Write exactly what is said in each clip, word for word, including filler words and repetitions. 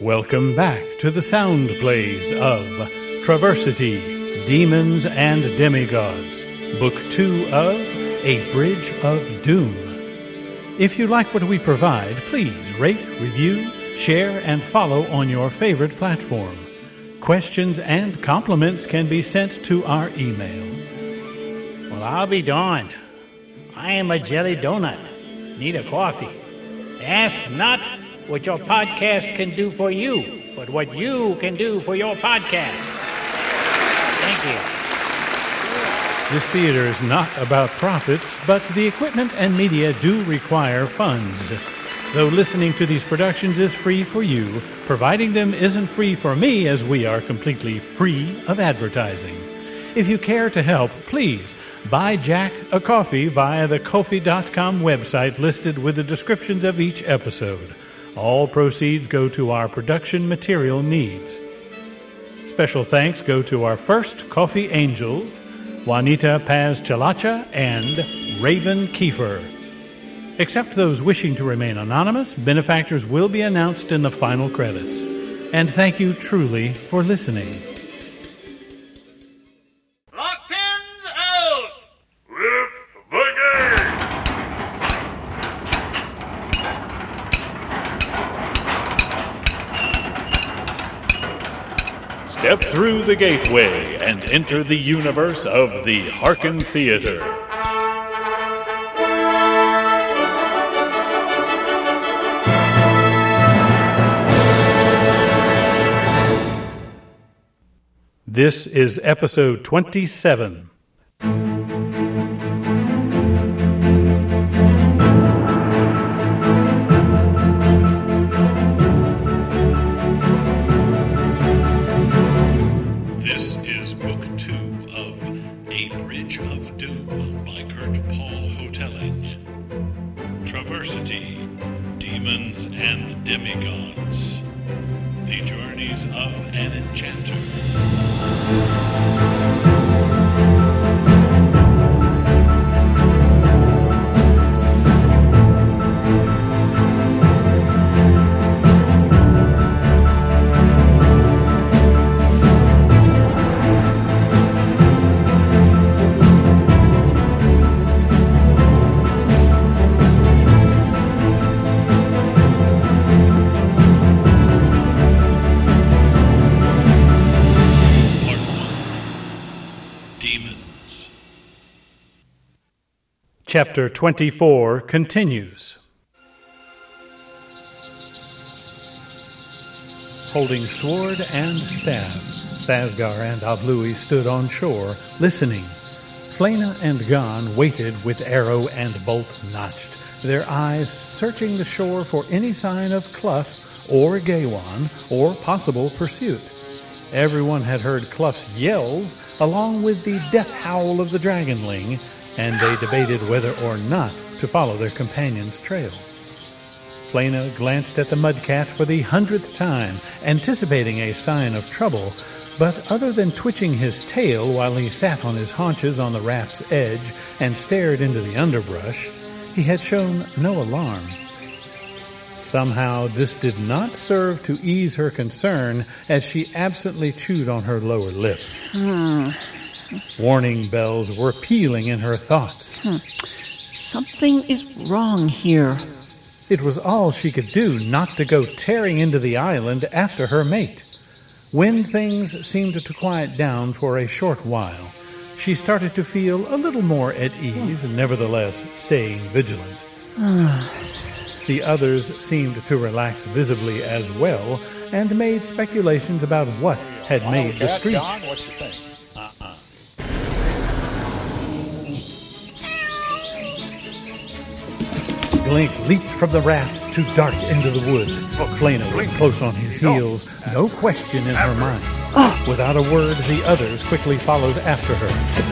Welcome back to the sound plays of Traversity, Demons and Demigods, Book two of A Bridge of Doom. If you like what we provide, please rate, review, share, and follow on your favorite platform. Questions and compliments can be sent to our email. Well, I'll be darned. I am a jelly donut. Need a coffee. Ask not what your podcast can do for you, but what you can do for your podcast. Thank you. This theater is not about profits, but the equipment and media do require funds. Though listening to these productions is free for you, providing them isn't free for me, as we are completely free of advertising. If you care to help, please buy Jack a coffee via the Ko fi dot com website listed with the descriptions of each episode. All proceeds go to our production material needs. Special thanks go to our first Coffee Angels, Juanita Paz Chalacha and Raven Kiefer. Except those wishing to remain anonymous, benefactors will be announced in the final credits. And thank you truly for listening. Lock-pins out! With the game! Step through the gateway and enter the universe of the Harken Theater. This is episode twenty-seven. This is book two of A Bridge of Doom by Kurt Paul Hotelling. Traversity, Demons and Demigods. The Journeys of an Enchanter. Chapter twenty-four continues. Holding sword and staff, Sazgar and Ablui stood on shore, listening. Flena and Gon waited with arrow and bolt notched, their eyes searching the shore for any sign of Cluff or Gaywan or possible pursuit. Everyone had heard Cluff's yells, along with the death howl of the dragonling, and they debated whether or not to follow their companion's trail. Flena glanced at the mudcat for the hundredth time, anticipating a sign of trouble, but other than twitching his tail while he sat on his haunches on the raft's edge and stared into the underbrush, he had shown no alarm. Somehow this did not serve to ease her concern as she absently chewed on her lower lip. Hmm. Warning bells were pealing in her thoughts. Hmm. Something is wrong here. It was all she could do not to go tearing into the island after her mate. When things seemed to quiet down for a short while, she started to feel a little more at ease, hmm. nevertheless staying vigilant. The others seemed to relax visibly as well, and made speculations about what had Follow made the Cat, screech. John, what you think? Uh-uh. Glink leaped from the raft to dart into the wood. Flena was close on his heels, no question in her mind. Without a word, the others quickly followed after her.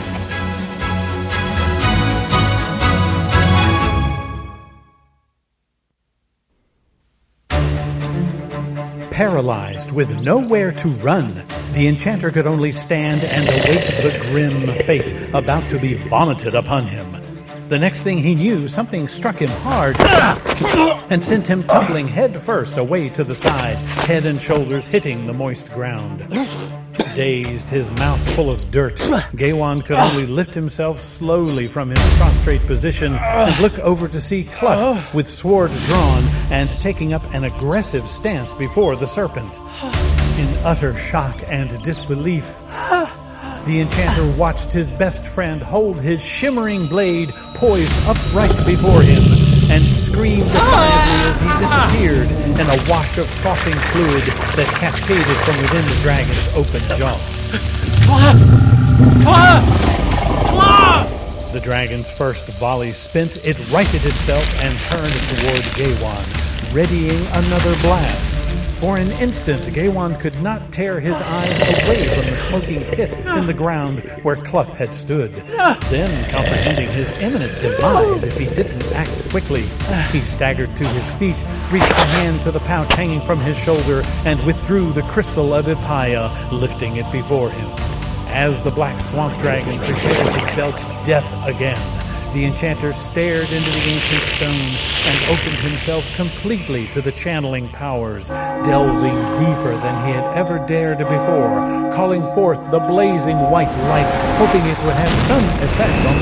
Paralyzed, with nowhere to run, the enchanter could only stand and await the grim fate about to be vomited upon him. The next thing he knew, something struck him hard and sent him tumbling head first away to the side, head and shoulders hitting the moist ground. Dazed, his mouth full of dirt, Gaiwan could only lift himself slowly from his prostrate position and look over to see Cluff with sword drawn and taking up an aggressive stance before the serpent. In utter shock and disbelief, the enchanter watched his best friend hold his shimmering blade poised upright before him and screamed defiantly as he disappeared in a wash of frothing fluid that cascaded from within the dragon's open jaw. Cluff! Cluff! Cluff! The dragon's first volley spent, it righted itself and turned toward Gaiwan, readying another blast. For an instant, Gaiwan could not tear his eyes away from the smoking pit in the ground where Cluff had stood. Then, comprehending his imminent demise if he didn't act quickly, he staggered to his feet, reached a hand to the pouch hanging from his shoulder, and withdrew the crystal of Ipaya, lifting it before him. As the black swamp dragon prepared to belch death again, the enchanter stared into the ancient stone and opened himself completely to the channeling powers, delving deeper than he had ever dared before, calling forth the blazing white light, hoping it would have some effect on the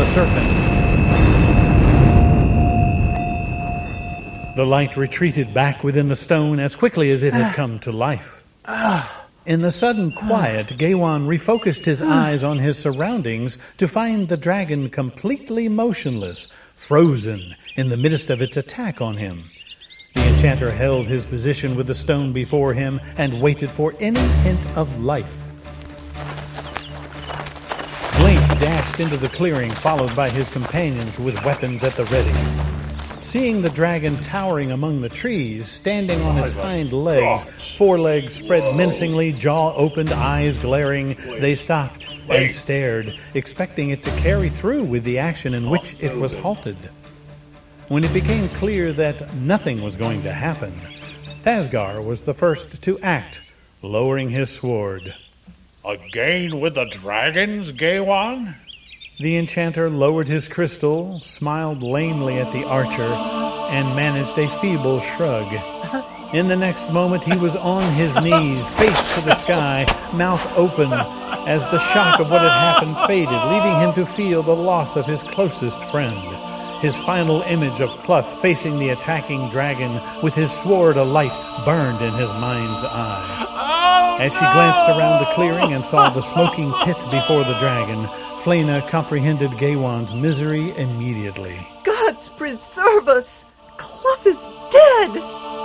serpent. The light retreated back within the stone as quickly as it had come to life. In the sudden quiet, Gaiwan refocused his eyes on his surroundings to find the dragon completely motionless, frozen in the midst of its attack on him. The enchanter held his position with the stone before him and waited for any hint of life. Blink dashed into the clearing, followed by his companions with weapons at the ready. Seeing the dragon towering among the trees, standing on its hind legs, forelegs spread menacingly, jaw opened, eyes glaring, they stopped and stared, expecting it to carry through with the action in which it was halted. When it became clear that nothing was going to happen, Thasgar was the first to act, lowering his sword. Again with the dragons, Gaiwan? The enchanter lowered his crystal, smiled lamely at the archer, and managed a feeble shrug. In the next moment, he was on his knees, face to the sky, mouth open, as the shock of what had happened faded, leaving him to feel the loss of his closest friend. His final image of Cluff facing the attacking dragon with his sword alight burned in his mind's eye. As she glanced around the clearing and saw the smoking pit before the dragon, Flena comprehended Gaiwan's misery immediately. Gods preserve us! Cluff is dead!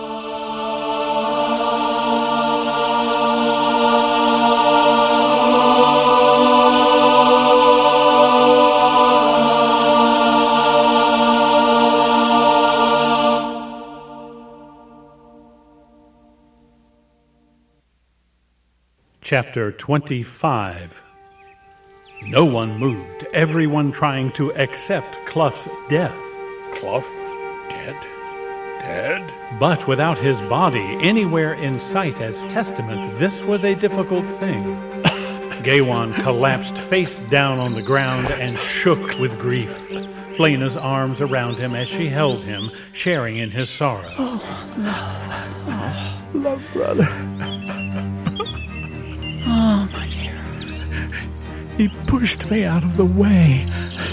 Chapter twenty-five. No one moved, everyone trying to accept Cluff's death. Cluff? Dead? Dead? But without his body anywhere in sight as testament, this was a difficult thing. Gaiwan collapsed face down on the ground and shook with grief. Flena's arms around him as she held him, sharing in his sorrow. Oh, no. Oh, love, brother. Oh, my dear. He pushed me out of the way.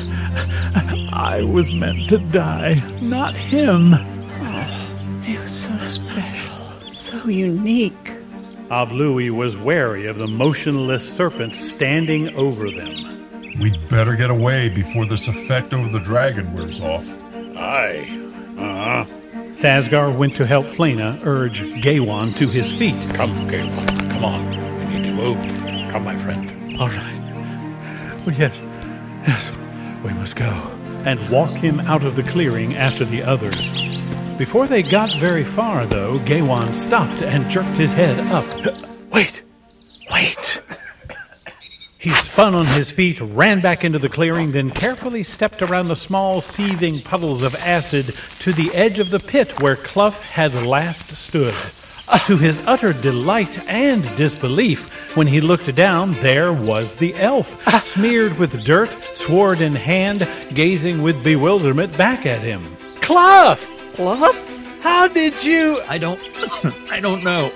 I was meant to die, not him. Oh, he was so special, so unique. Ablui was wary of the motionless serpent standing over them. We'd better get away before this effect over the dragon wears off. Aye. Uh-huh. Thasgar went to help Flena urge Gaiwan to his feet. Come, Gaiwan. Come on. We need to move. Come, my friend. All right. Well, yes, yes, we must go. And walk him out of the clearing after the others. Before they got very far, though, Gaiwan stopped and jerked his head up. Wait! Wait! He spun on his feet, ran back into the clearing, then carefully stepped around the small, seething puddles of acid to the edge of the pit where Cluff had last stood. To his utter delight and disbelief, when he looked down, there was the elf, smeared with dirt, sword in hand, gazing with bewilderment back at him. Cluff! Cluff? How did you... I don't... I don't know.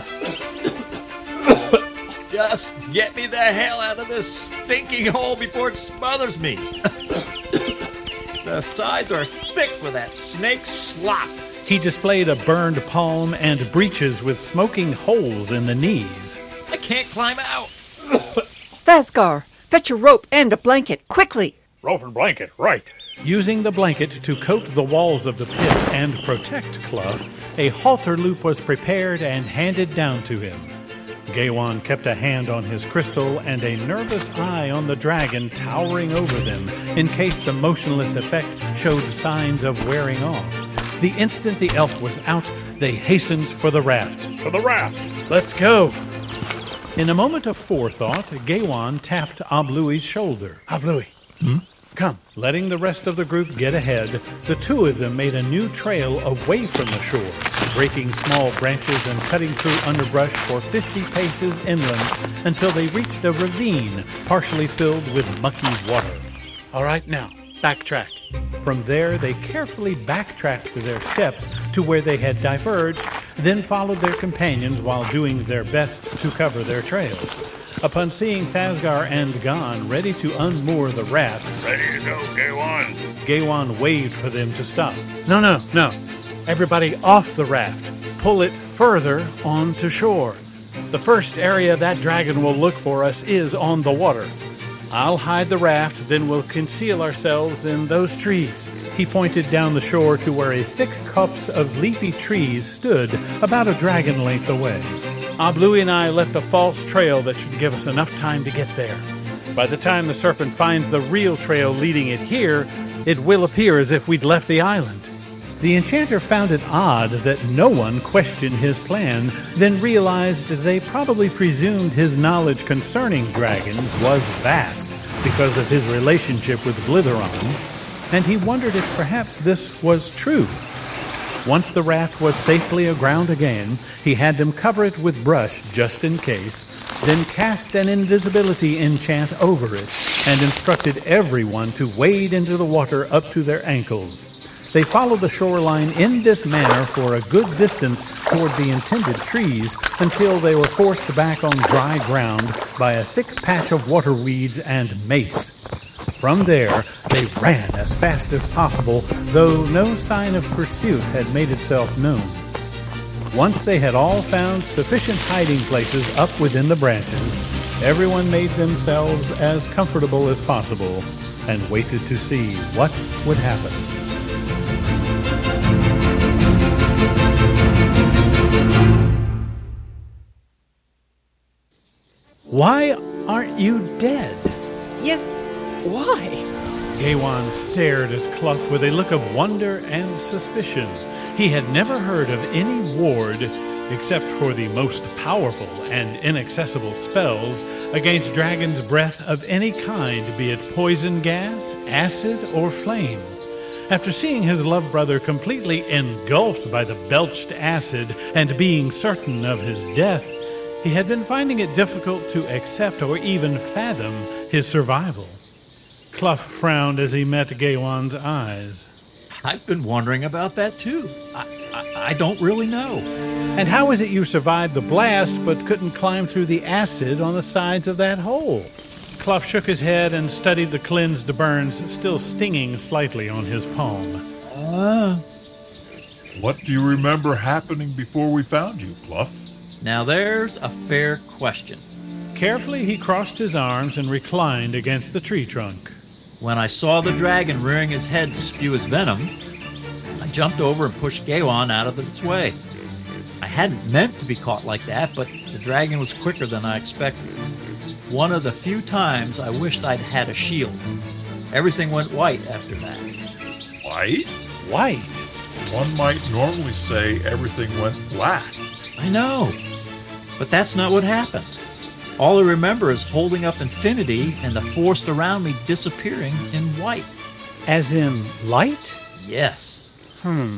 Just get me the hell out of this stinking hole before it smothers me. The sides are thick with that snake slop. He displayed a burned palm and breeches with smoking holes in the knees. I can't climb out. Thasgar, fetch a rope and a blanket, quickly. Rope and blanket, right. Using the blanket to coat the walls of the pit and protect Cluff, a halter loop was prepared and handed down to him. Gaiwan kept a hand on his crystal and a nervous eye on the dragon towering over them in case the motionless effect showed signs of wearing off. The instant the elf was out, they hastened for the raft. To the raft. Let's go. In a moment of forethought, Gaiwan tapped Ablui's shoulder. Ablui, Hmm? come. Letting the rest of the group get ahead, the two of them made a new trail away from the shore, breaking small branches and cutting through underbrush for fifty paces inland until they reached a ravine partially filled with mucky water. All right, now, backtrack. From there, they carefully backtracked their steps to where they had diverged, then followed their companions while doing their best to cover their trail. Upon seeing Thasgar and Gon ready to unmoor the raft, Ready to go, Gaiwan. Gaiwan waved for them to stop. No, no, no. Everybody off the raft. Pull it further onto shore. The first area that dragon will look for us is on the water. I'll hide the raft, then we'll conceal ourselves in those trees. He pointed down the shore to where a thick copse of leafy trees stood about a dragon length away. Ablui and I left a false trail that should give us enough time to get there. By the time the serpent finds the real trail leading it here, it will appear as if we'd left the island. The enchanter found it odd that no one questioned his plan, then realized they probably presumed his knowledge concerning dragons was vast because of his relationship with Blitheron, and he wondered if perhaps this was true. Once the raft was safely aground again, he had them cover it with brush just in case, then cast an invisibility enchant over it, and instructed everyone to wade into the water up to their ankles. They followed the shoreline in this manner for a good distance toward the intended trees until they were forced back on dry ground by a thick patch of water weeds and mace. From there, they ran as fast as possible, though no sign of pursuit had made itself known. Once they had all found sufficient hiding places up within the branches, everyone made themselves as comfortable as possible and waited to see what would happen. Why aren't you dead? Yes, why? Gaiwan stared at Cluff with a look of wonder and suspicion. He had never heard of any ward, except for the most powerful and inaccessible spells, against dragon's breath of any kind, be it poison gas, acid, or flame. After seeing his love brother completely engulfed by the belched acid and being certain of his death, he had been finding it difficult to accept or even fathom his survival. Cluff frowned as he met Gaiwan's eyes. I've been wondering about that too. I, I, I don't really know. And how is it you survived the blast but couldn't climb through the acid on the sides of that hole? Cluff shook his head and studied the cleansed burns still stinging slightly on his palm. Uh, What do you remember happening before we found you, Cluff? now there's a fair question. Carefully, he crossed his arms and reclined against the tree trunk. When I saw the dragon rearing his head to spew his venom, I jumped over and pushed Gaiwan out of its way. I hadn't meant to be caught like that, but the dragon was quicker than I expected. One of the few times I wished I'd had a shield. Everything went white after that. White? White? One might normally say everything went black. I know, but that's not what happened. All I remember is holding up infinity and the force around me disappearing in white. As in light? Yes. Hmm.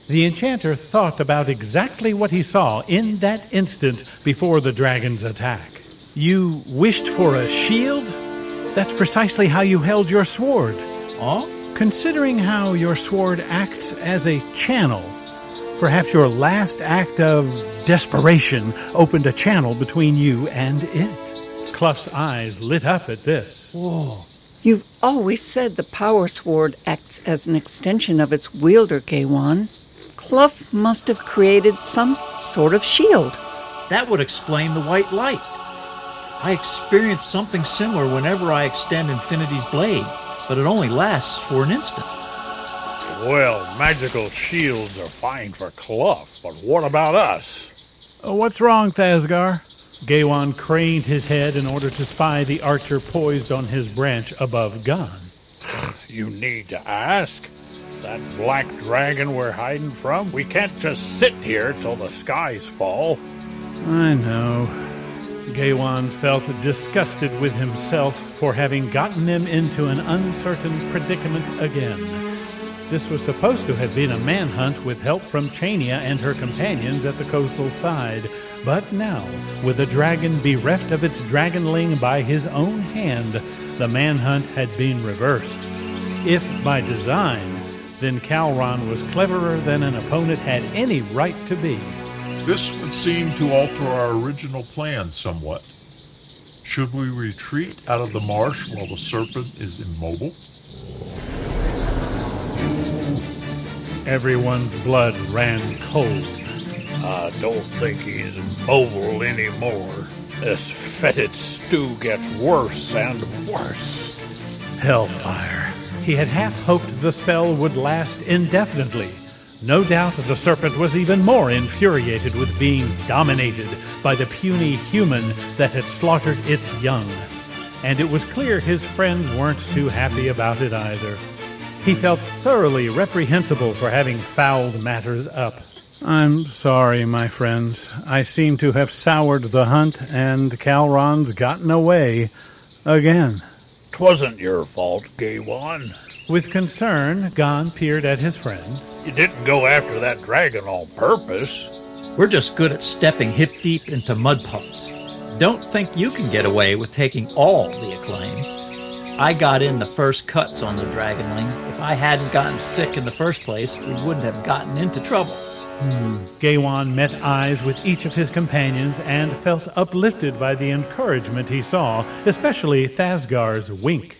The enchanter thought about exactly what he saw in that instant before the dragon's attack. You wished for a shield? That's precisely how you held your sword. Oh? Considering how your sword acts as a channel, perhaps your last act of desperation opened a channel between you and it. Cluff's eyes lit up at this. Whoa. You've always said the power sword acts as an extension of its wielder, Gaywan. Cluff must have created some sort of shield. That would explain the white light. I experience something similar whenever I extend Infinity's blade, but it only lasts for an instant. Well, magical shields are fine for Cluff, but what about us? Oh, what's wrong, Thasgar? Gaywan craned his head in order to spy the archer poised on his branch above Gon. You need to ask. That black dragon we're hiding from, we can't just sit here till the skies fall. I know. Gaywan felt disgusted with himself for having gotten them into an uncertain predicament again. This was supposed to have been a manhunt with help from Chania and her companions at the coastal side, but now, with the dragon bereft of its dragonling by his own hand, the manhunt had been reversed. If by design, then Calron was cleverer than an opponent had any right to be. This would seem to alter our original plan somewhat. Should we retreat out of the marsh while the serpent is immobile? Everyone's blood ran cold. I don't think he's mobile anymore. This fetid stew gets worse and worse. Hellfire. He had half hoped the spell would last indefinitely. No doubt the serpent was even more infuriated with being dominated by the puny human that had slaughtered its young. And it was clear his friends weren't too happy about it either. He felt thoroughly reprehensible for having fouled matters up. I'm sorry, my friends. I seem to have soured the hunt, and Calron's gotten away again. 'Twasn't your fault, Gaywan. With concern, Gon peered at his friend. You didn't go after that dragon on purpose. We're just good at stepping hip-deep into mud puddles. Don't think you can get away with taking all the acclaim. I got in the first cuts on the dragonling. If I hadn't gotten sick in the first place, we wouldn't have gotten into trouble. Hmm. Gaywan met eyes with each of his companions and felt uplifted by the encouragement he saw, especially Thasgar's wink.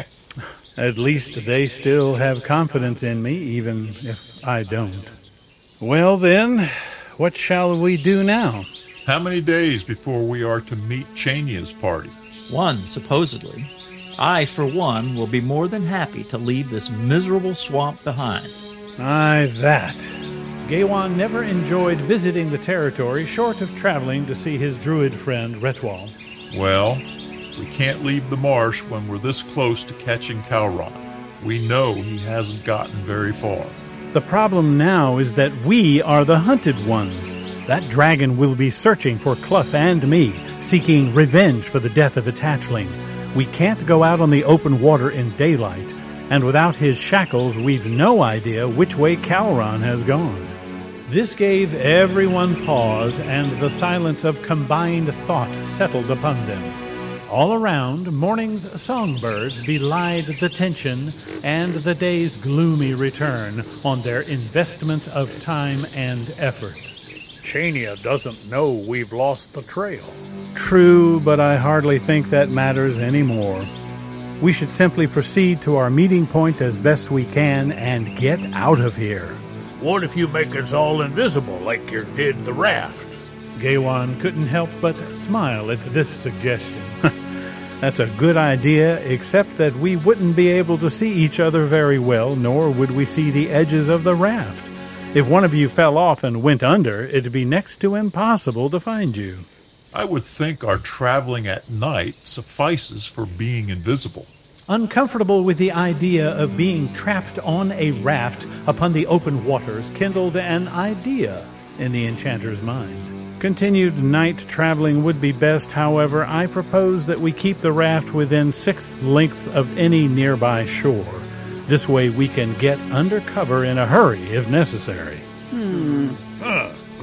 At least they still have confidence in me, even if I don't. Well then, what shall we do now? How many days before we are to meet Chania's party? One, supposedly. I, for one, will be more than happy to leave this miserable swamp behind. Aye, that. Gaywan never enjoyed visiting the territory short of traveling to see his druid friend Retwal. Well, we can't leave the marsh when we're this close to catching Calron. We know he hasn't gotten very far. The problem now is that we are the hunted ones. That dragon will be searching for Cluff and me, seeking revenge for the death of its hatchling. We can't go out on the open water in daylight, and without his shackles, we've no idea which way Calron has gone. This gave everyone pause, and the silence of combined thought settled upon them. All around, morning's songbirds belied the tension and the day's gloomy return on their investment of time and effort. Chania doesn't know we've lost the trail. True, but I hardly think that matters anymore. We should simply proceed to our meeting point as best we can and get out of here. What if you make us all invisible like you did the raft? Gaywan couldn't help but smile at this suggestion. That's a good idea, except that we wouldn't be able to see each other very well, nor would we see the edges of the raft. If one of you fell off and went under, it'd be next to impossible to find you. I would think our traveling at night suffices for being invisible. Uncomfortable with the idea of being trapped on a raft upon the open waters kindled an idea in the enchanter's mind. Continued night traveling would be best, however. I propose that we keep the raft within sixth length of any nearby shore. This way we can get under cover in a hurry if necessary.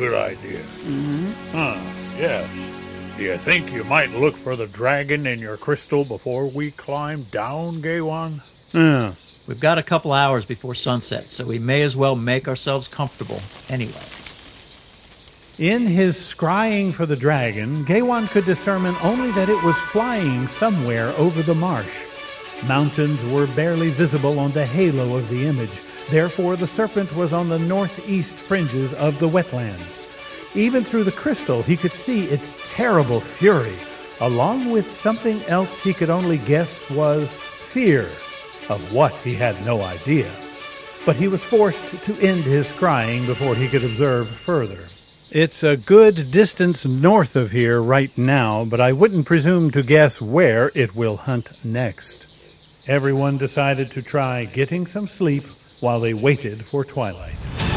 good idea. Mm-hmm. Huh, yes. Do you think you might look for the dragon in your crystal before we climb down, Gaywan? Yeah. We've got a couple hours before sunset, so we may as well make ourselves comfortable anyway. In his scrying for the dragon, Gaywan could discern only that it was flying somewhere over the marsh. Mountains were barely visible on the halo of the image. Therefore, the serpent was on the northeast fringes of the wetlands. Even through the crystal, he could see its terrible fury, along with something else he could only guess was fear. Of what, he had no idea. But he was forced to end his scrying before he could observe further. It's a good distance north of here right now, but I wouldn't presume to guess where it will hunt next. Everyone decided to try getting some sleep while they waited for twilight.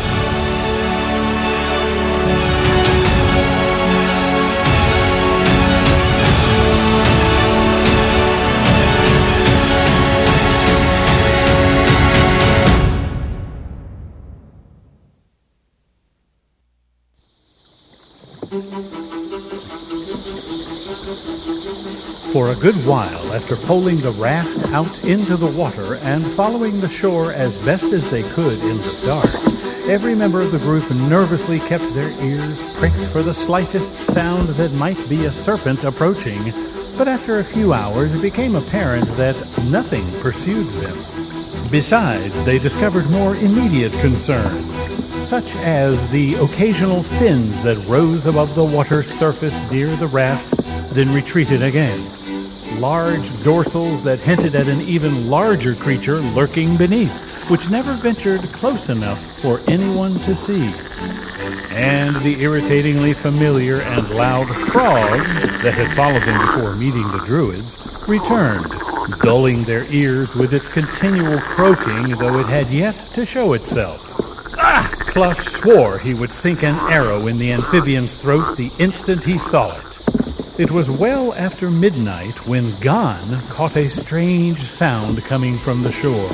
For a good while after poling the raft out into the water and following the shore as best as they could in the dark, every member of the group nervously kept their ears pricked for the slightest sound that might be a serpent approaching. But after a few hours, it became apparent that nothing pursued them. Besides, they discovered more immediate concerns, such as the occasional fins that rose above the water's surface near the raft, then retreated again. Large dorsals that hinted at an even larger creature lurking beneath, which never ventured close enough for anyone to see. And the irritatingly familiar and loud frog that had followed them before meeting the druids returned, dulling their ears with its continual croaking, though it had yet to show itself. Ah! Clough swore he would sink an arrow in the amphibian's throat the instant he saw it. It was well after midnight when Gon caught a strange sound coming from the shore.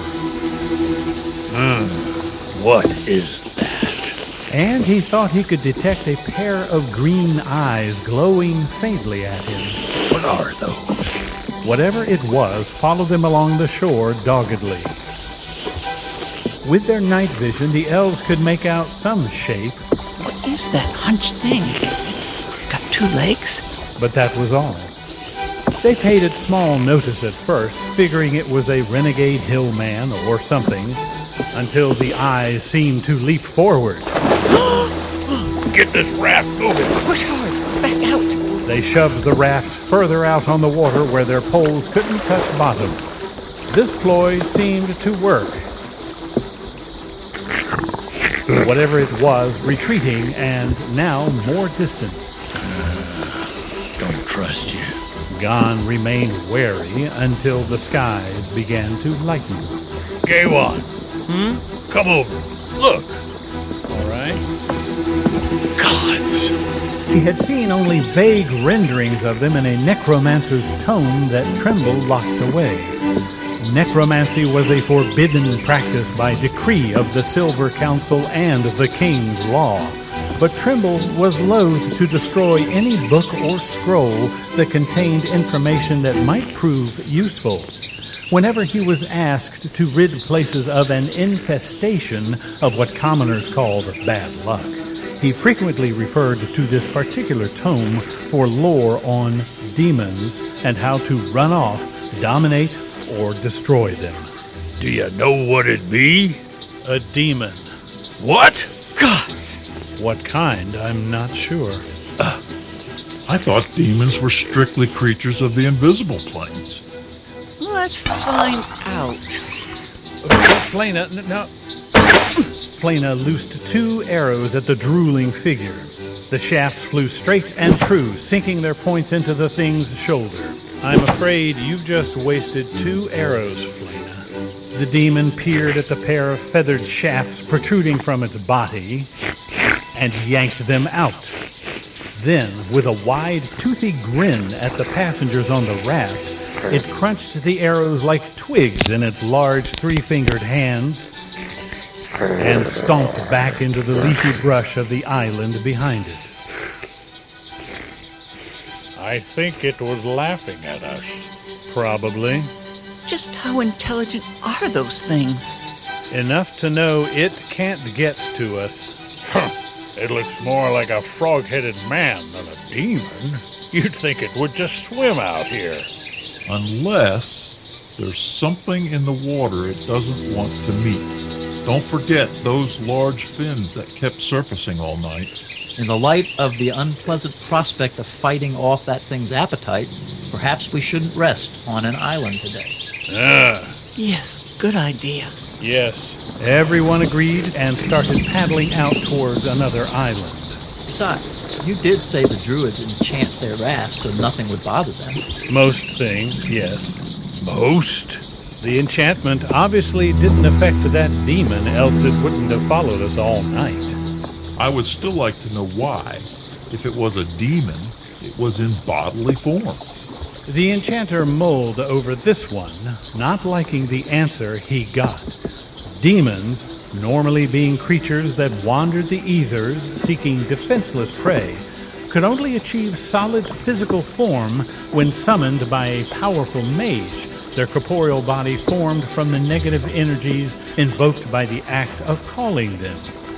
Hmm, what is that? And he thought he could detect a pair of green eyes glowing faintly at him. What are those? Whatever it was followed them along the shore doggedly. With their night vision, the elves could make out some shape. What is that hunched thing? It's got two legs? But that was all. They paid it small notice at first, figuring it was a renegade hillman or something, until the eyes seemed to leap forward. Get this raft moving! Push hard! Back out! They shoved the raft further out on the water where their poles couldn't touch bottom. This ploy seemed to work. Whatever it was, retreating and now more distant. Don't trust you. Gon remained wary until the skies began to lighten. Gaywan, Hmm? come over. Look. All right. Gods. He had seen only vague renderings of them in a necromancer's tome that Trimble locked away. Necromancy was a forbidden practice by decree of the Silver Council and the King's Law. But Trimble was loath to destroy any book or scroll that contained information that might prove useful. Whenever he was asked to rid places of an infestation of what commoners called bad luck, he frequently referred to this particular tome for lore on demons and how to run off, dominate, or destroy them. Do you know what it be? A demon. What? Gods! What kind, I'm not sure. Uh, I thought demons were strictly creatures of the invisible planes. Let's find out. Flana, n- no. Flana loosed two arrows at the drooling figure. The shafts flew straight and true, sinking their points into the thing's shoulder. I'm afraid you've just wasted two arrows, Flana. The demon peered at the pair of feathered shafts protruding from its body and yanked them out. Then, with a wide, toothy grin at the passengers on the raft, it crunched the arrows like twigs in its large three-fingered hands and stomped back into the leafy brush of the island behind it. I think it was laughing at us. Probably. Just how intelligent are those things? Enough to know it can't get to us. Huh. It looks more like a frog-headed man than a demon. You'd think it would just swim out here. Unless there's something in the water it doesn't want to meet. Don't forget those large fins that kept surfacing all night. In the light of the unpleasant prospect of fighting off that thing's appetite, perhaps we shouldn't rest on an island today. Ah. Yes, good idea. Yes. Everyone agreed and started paddling out towards another island. Besides, you did say the druids enchant their rafts so nothing would bother them. Most things, yes. Most? The enchantment obviously didn't affect that demon, else it wouldn't have followed us all night. I would still like to know why. If it was a demon, it was in bodily form. The enchanter mulled over this one, not liking the answer he got. Demons, normally being creatures that wandered the ethers seeking defenseless prey, could only achieve solid physical form when summoned by a powerful mage, their corporeal body formed from the negative energies invoked by the act of calling them.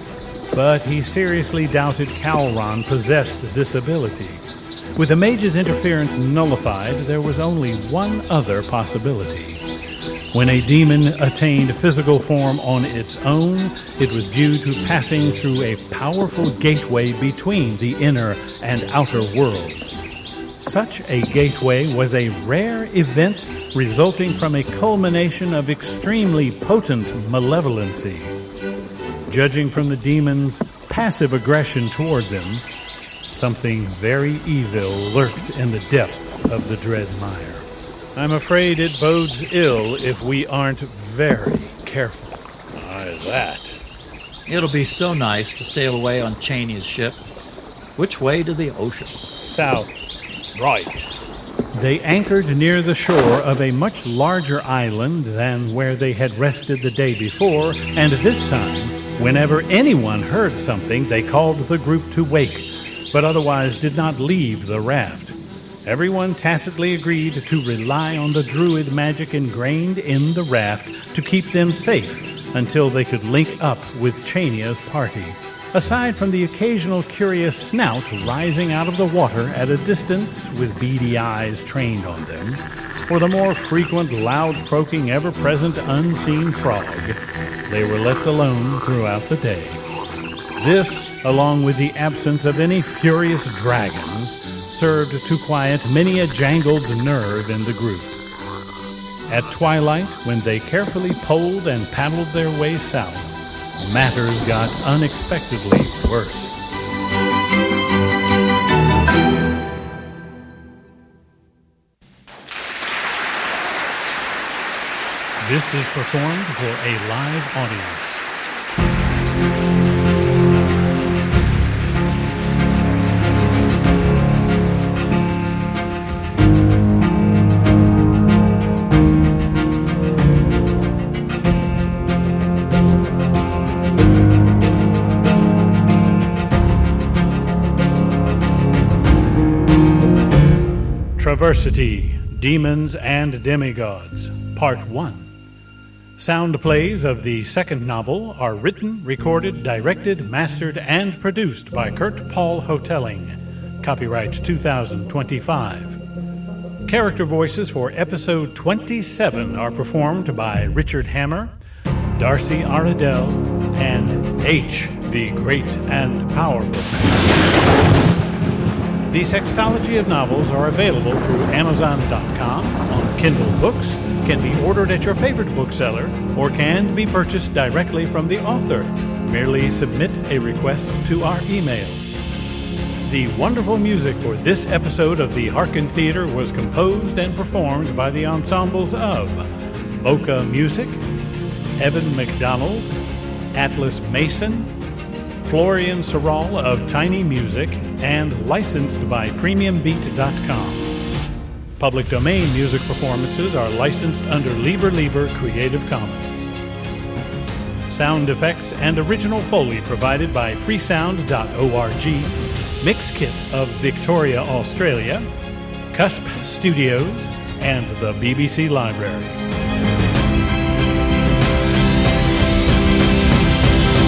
But he seriously doubted Calron possessed this ability. With the mage's interference nullified, there was only one other possibility. When a demon attained physical form on its own, it was due to passing through a powerful gateway between the inner and outer worlds. Such a gateway was a rare event resulting from a culmination of extremely potent malevolency. Judging from the demon's passive aggression toward them, something very evil lurked in the depths of the dread mire. I'm afraid it bodes ill if we aren't very careful. Aye, that. It'll be so nice to sail away on Chania's ship. Which way to the ocean? South. Right. They anchored near the shore of a much larger island than where they had rested the day before, and this time, whenever anyone heard something, they called the group to wake, but otherwise did not leave the raft. Everyone tacitly agreed to rely on the druid magic ingrained in the raft to keep them safe until they could link up with Chania's party. Aside from the occasional curious snout rising out of the water at a distance with beady eyes trained on them, or the more frequent loud-croaking ever-present unseen frog, they were left alone throughout the day. This, along with the absence of any furious dragons, served to quiet many a jangled nerve in the group. At twilight, when they carefully poled and paddled their way south, matters got unexpectedly worse. This is performed for a live audience. Traversity, Demons and Demigods, Part one. Sound plays of the second novel are written, recorded, directed, mastered, and produced by Kurt Paul Hotelling. Copyright two thousand twenty-five. Character voices for episode twenty-seven are performed by Richard Hammer, Darcy Aradell, and H, the Great and Powerful. The Sextology of novels are available through Amazon dot com, on Kindle Books, can be ordered at your favorite bookseller, or can be purchased directly from the author. Merely submit a request to our email. The wonderful music for this episode of the Harkin Theater was composed and performed by the ensembles of Boca Music, Evan McDonald, Atlas Mason, Florian Sorrell of Tiny Music, and licensed by Premium Beat dot com. Public domain music performances are licensed under Lieber Lieber Creative Commons. Sound effects and original Foley provided by freesound dot org. Mix kit of Victoria, Australia. Cusp Studios and the B B C Library.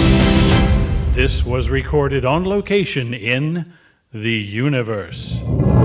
This was recorded on location in the universe.